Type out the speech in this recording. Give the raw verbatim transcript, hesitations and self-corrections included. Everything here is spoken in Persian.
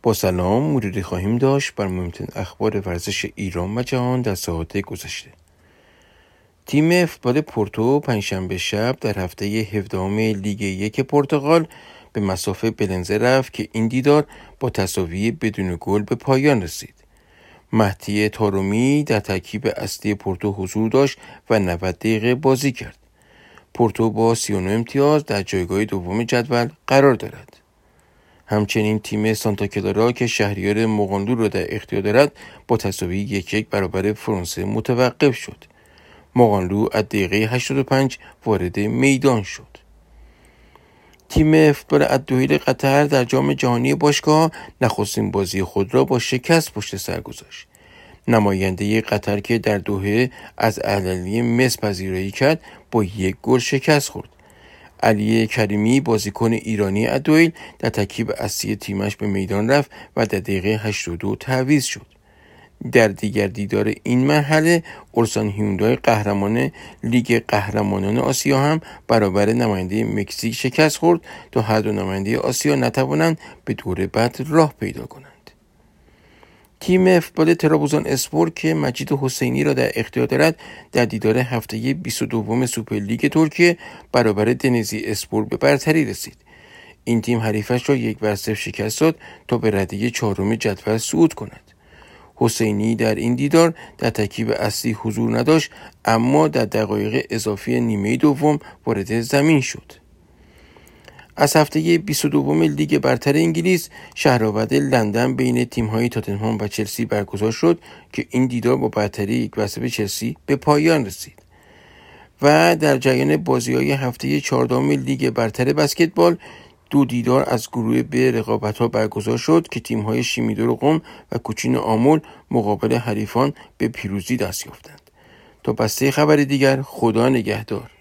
با سلام، مروری خواهیم داشت بر مهمترین اخبار ورزش ایران و جهان در ساعات گذشته. تیم فوتبال پورتو پنجشنبه شب در هفته هفدهم لیگ یک پرتغال به مسافه بلنزه رفت که این دیدار با تساوی بدون گل به پایان رسید. مهدی طارمی در ترکیب اصلی پورتو حضور داشت و نود دقیقه بازی کرد. پورتو با سی و نه امتیاز در جایگاه دوم جدول قرار دارد. همچنین تیم سانتا کلارا که شهریار مغاندو را در اختیار دارد با تساوی یک یک برابر فرانسه متوقف شد. مغاندو از دقیقه هشتاد و پنج وارد میدان شد. تیم فوتبال الدحیل قطر در جام جهانی باشگاه نخستین بازی خود را با شکست پشت سر گذاشت. نماینده قطر که در دوحه از الاهلی مصر پذیرایی کرد با یک گل شکست خورد. علی کریمی بازیکن ایرانی الدحیل در ترکیب اصلی تیمش به میدان رفت و در دقیقه هشتاد و دو تعویض شد. در دیگر دیدار این مرحله اولسان هیوندای قهرمان لیگ قهرمانان آسیا هم برابر نماینده مکزیک شکست خورد تا هر دو نماینده آسیا نتوانند به دور بعد راه پیدا کنند. تیم فوتبال ترابزون اسپور که مجید حسینی را در اختیار دارد در دیدار هفته بیست و دو سوپرلیگ ترکیه برابر دنیزی اسپور به برتری رسید. این تیم حریفش را یک بر صفر شکست داد تا به رده چهارم جدول صعود کند. حسینی در این دیدار در ترکیب اصلی حضور نداشت، اما در دقایق اضافی نیمه دوم وارد زمین شد. از هفته بیست و دو لیگ برتر انگلیس شهرآورد لندن بین تیم‌های تاتنهام و چلسی برگزار شد که این دیدار با برتری یک بر صفر چلسی به پایان رسید. و در جریان بازی‌های هفته چهاردهم لیگ برتر بسکتبال دو دیدار از گروه به رقابت‌ها برگزار شد که تیم‌های شیمیدور قم و کوچین آمل مقابل حریفان به پیروزی دست یافتند. تا بسته خبر دیگر، خدا نگهدار.